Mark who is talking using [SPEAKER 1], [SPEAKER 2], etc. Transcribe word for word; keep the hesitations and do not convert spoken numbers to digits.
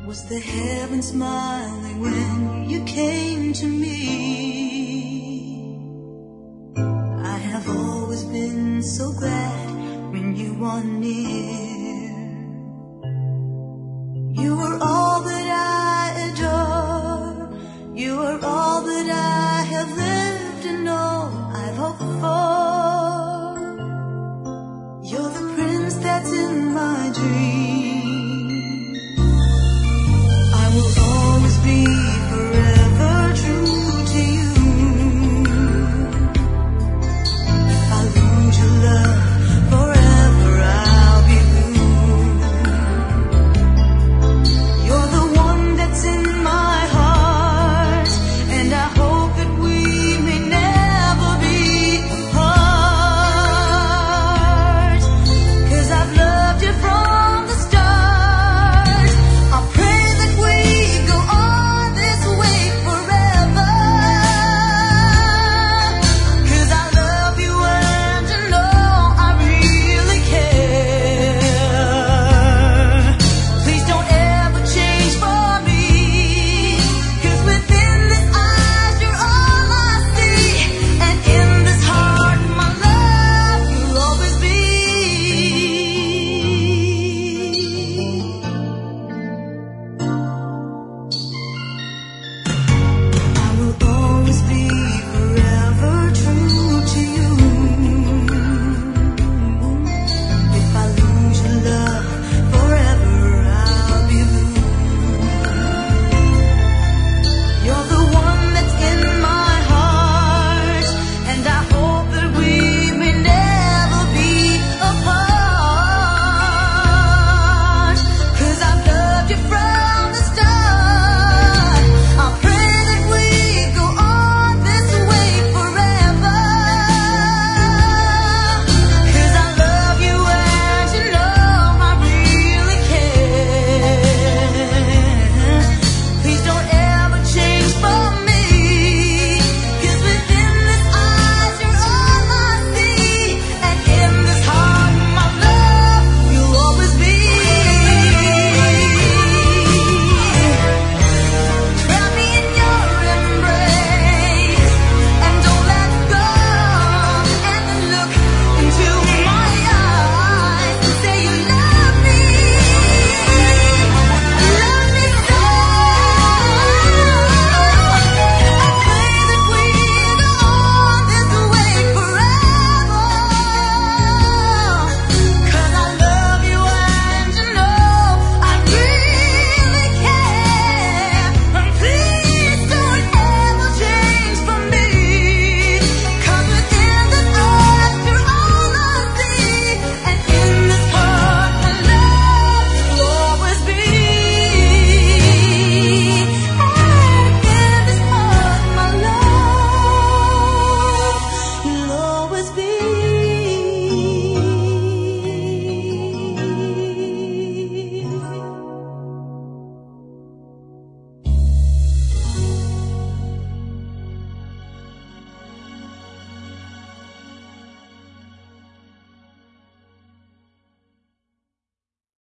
[SPEAKER 1] Was the heaven smiling when you came to me? I have always been so glad when you were near. You were all that I adore. You are all that I have lived and all I've hoped for. You're the prince that's in my dream. I will always be